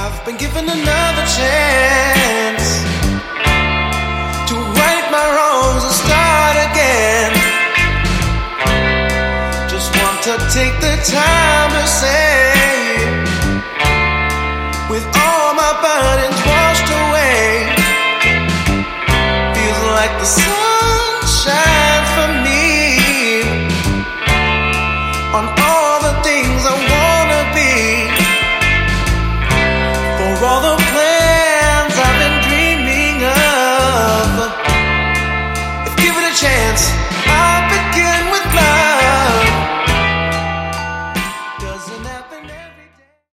been given another chance to right my wrongs and start again. Just want to take the time to say, with all my burdens washed away, feels like the sun shines for me on all